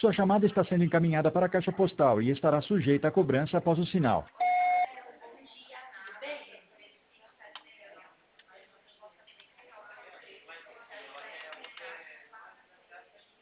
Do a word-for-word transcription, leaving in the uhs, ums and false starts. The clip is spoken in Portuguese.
Sua chamada está sendo encaminhada para a caixa postal e estará sujeita a cobrança após o sinal.